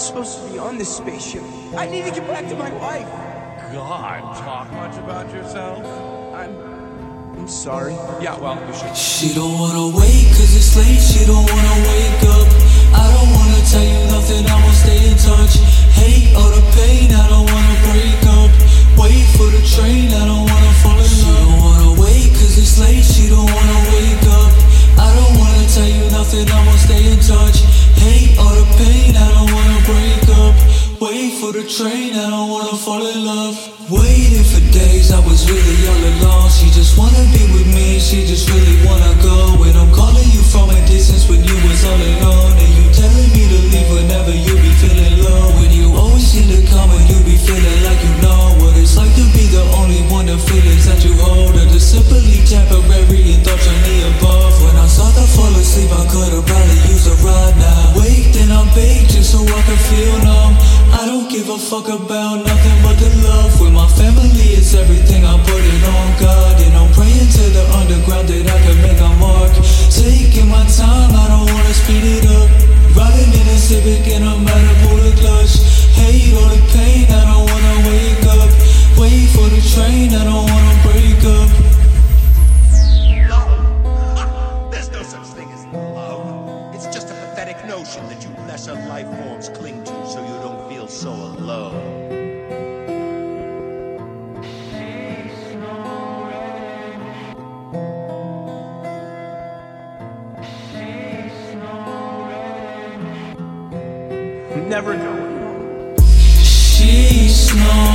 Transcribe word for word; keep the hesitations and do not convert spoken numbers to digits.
supposed to be on this spaceship. I need to get back to my wife. God, talk much about yourself? I'm... I'm sorry. Yeah, well, you should. She don't wanna wait cause it's late, she don't wanna wake up. I don't wanna tell you nothing, I won't stay in touch. Hate all the pain, I don't wanna break up. Wait for the train, I don't wanna fall in love. She don't wanna wait cause it's late, she don't wanna wake up. I don't wanna tell you nothing, I won't stay in touch. Hate all the pain, I don't wanna break up. Wait for the train, I don't wanna fall in love. Waiting for days, I was really all alone. She just wanna be with me, she just really wanna go. And I'm calling you from a distance when you was all alone. And you telling me to leave whenever you be feeling low. When you always seem to come when you be feeling like you know what it's like to be the only one, the feelings that you hold are just simply temporary and thoughts on me above. When I start to fall asleep, I could've probably used a ride now. Wait, then I'm baked just so I can feel numb. I don't give a fuck about nothing but the love. With my family, it's everything, I put it on God. And I'm praying to the underground that I can make a mark. Taking my time, I don't wanna speed it up. Riding in a Civic and I'm out of pull the clutch. Hate all the pain, I don't wanna wake up. Wait for the train, I don't wanna break up. Love? There's no such thing as love. It's just a pathetic notion that you lesser life forms cling to so you don't feel so alone. Never know. She's no